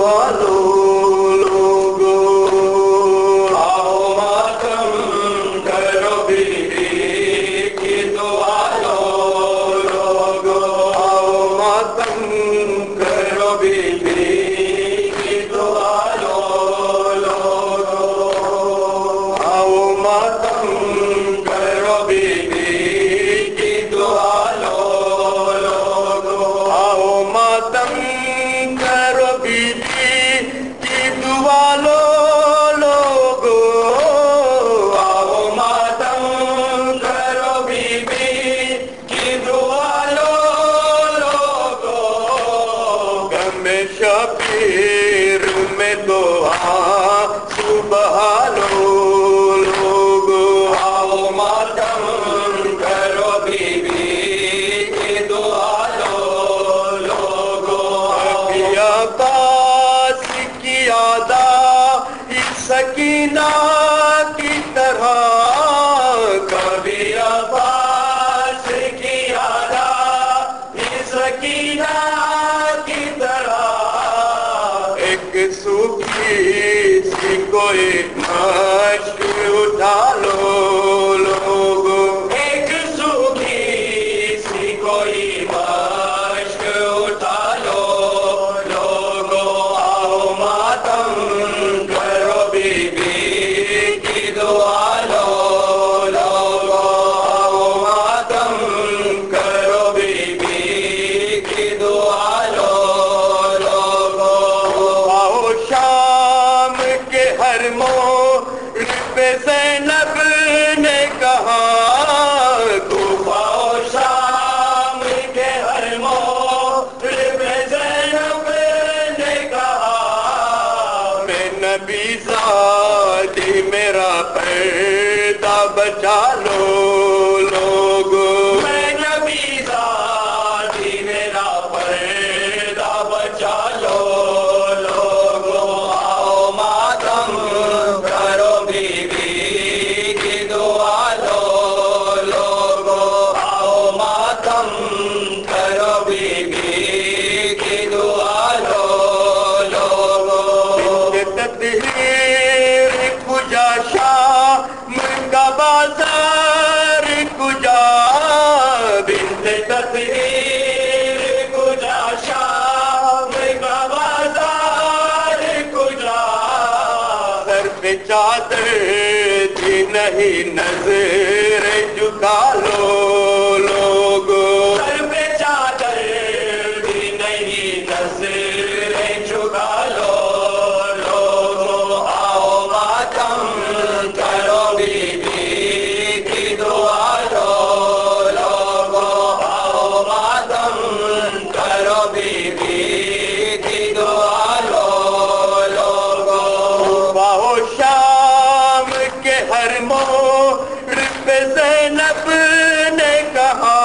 والو لوگو آؤ ماتم کرو بی بی کی دعا لو لوگو آؤ ماتم کرو بی بی کی دعا لو لوگو آؤ ماتم کرو بی بی کی دعا لو لوگو آؤ ماتم کرو بی بی کی دعا لو لوگو آؤ ماتم کرو بی بی کی دعا لو لوگو غم شبیر میں دعا صبح لو لوگو آؤ ماتم کرو بی بی کی دعا لو لوگو ابھی عباس کی ادا سکینہ کی طرح کبھی عباس کی ادا سکینہ کی طرح ایک سوکھی سی کوئی مشک اٹھا لو لوگو ایک سوکھی سی کوئی مشک اٹھا لو لوگو آؤ ماتم کرو بی بی کی دعا لو لوگو آؤ ماتم کرو بی بی کی دعا لو لوگو آؤ شام کے ہر موڑ پہ زینب نے کہا آؤ شام کے ہر موڑ پہ زینب نے کہا میں نبی زادی میرا پردہ بچا لو لوگو میں نبی زادی میرا پردہ بچا لو لوگو آؤ ماتم کرو بی بی کی دعا لو لوگو آؤ ماتم کرو بی بی کی دعا لو لوگو تطہیر کجا شام کا بازار کجا بنت تطہیر کجا شام کا بازار کجا سر پہ چادر تھی نہیں نظر جھکا لو لوگو سر پہ چادر تھی نہیں نظر جھکا لو لوگو آؤ ماتم کرو بی بی کی دعا لو لوگو آؤ ماتم کرو بی بی کی دعا لو لوگو باہو شام کے ہر موڑ پہ زینب نے کہا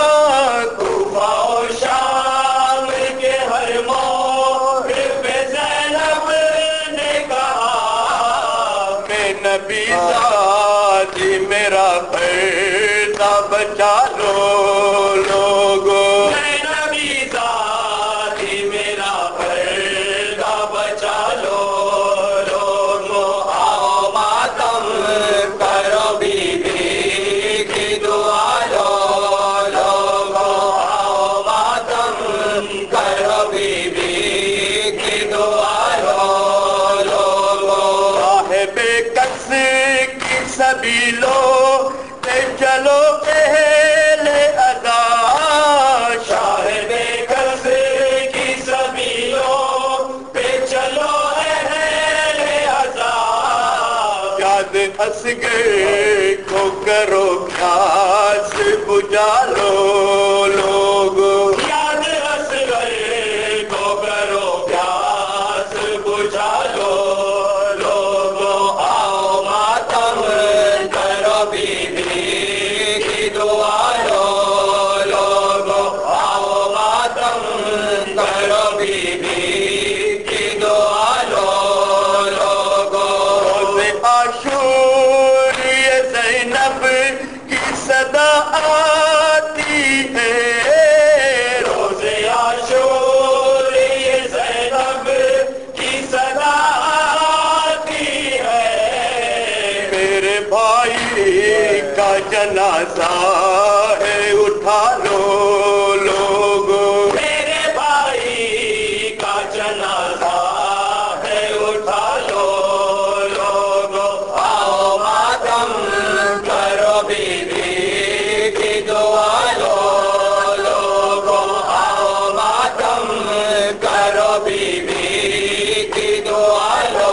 باہو شام کے ہر موڑ پہ زینب نے کہا میں نبی زادی میرا پردہ بچا لو لوگو میں نبی زادی میرا پردہ بچا لو لوگو آؤ ماتم کرو بی بی کی دعا لو لوگو آؤ ماتم کرو بی بی کی دعا لو لوگو صاحب کس کی سبھی لو چلو اہل ادا صاحب کس کی سبھی لو چلو اہل ادا یاد اصغر کو کرو پیاس بجھا لو لوگو یاد اصغر کو کرو پیاس بجھا لو لوگو آؤ ماتم کرو بی بی کی دعا لو لوگو آؤ ماتم کرو بی بی کی دعا لو لوگو روز عاشور یہ زینب کی صدا آتی جنازہ ہے اٹھا لو لوگو، میرے بھائی کا جنازہ ہے اٹھا لو لوگو، آؤ ماتم کرو بی بی کی دعا لو لوگو، آؤ ماتم کرو بی بی کی دعا لو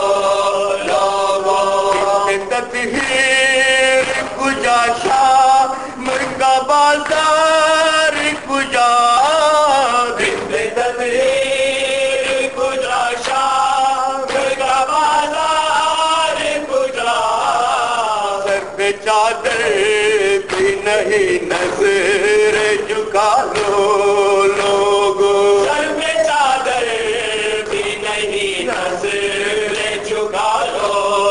لوگو، تطہیر کجا شام کا بازار کجا، تطہیر کجا شام کا بازار کجا، سر پہ چادر بھی نہیں نظر جھکا لو لوگو، سر پہ چادر بھی نہیں نظر جھکا لو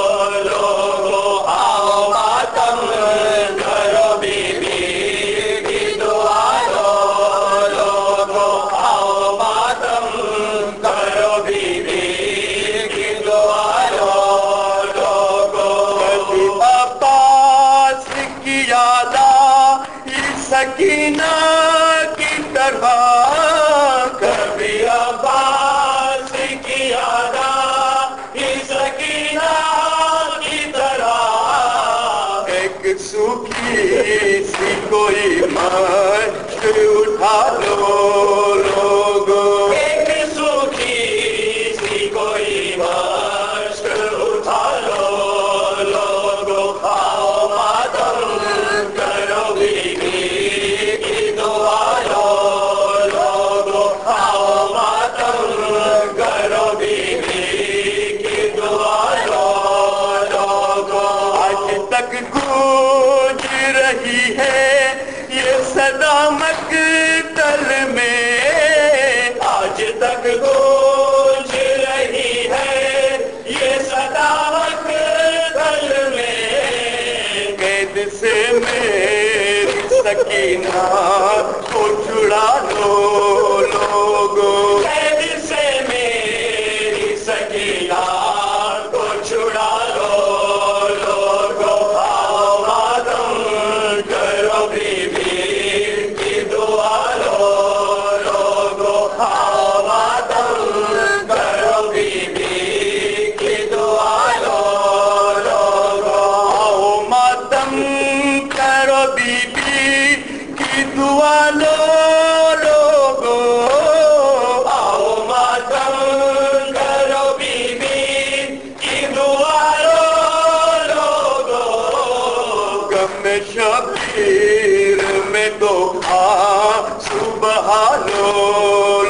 لوگو، آؤ ماتم کرو بی بی کی دعا لو لوگو، آؤ ماتم کرو بی بی کی دعا لو لوگو، کبھی عباس کی یاد آئی سکینہ کی طرح، کبھی عباس کی یاد آئی سکینہ کی طرح، ایک سوکھی سی کوئی مشک اٹھا لو لوگو، ایک سوکھی سی کوئی مشک اٹھا لو لوگو، آؤ ماتم کرو بی بی کی دعا لو لوگو، آؤ ماتم کرو بی بی کی دعا لو لوگو، آج تک گونج رہی ہے یہ صدا مقتل میں، آج تک گونج رہی ہے یہ صدا مقتل میں، قید سے میری سکینہ کو چھڑا لو لوگو، قید سے میری سکینہ کو چھڑا لو لوگو، آؤ ماتم کرو بی بی کی دعا لو لوگو، آؤ ماتم کرو بی بی کی دعا لو لوگو، آؤ ماتم کرو بی بی کی دعا لو لوگو، آؤ ماتم کرو بی بی کی دعا لو لوگو، غم شبیر میں تو آنسو بہا لو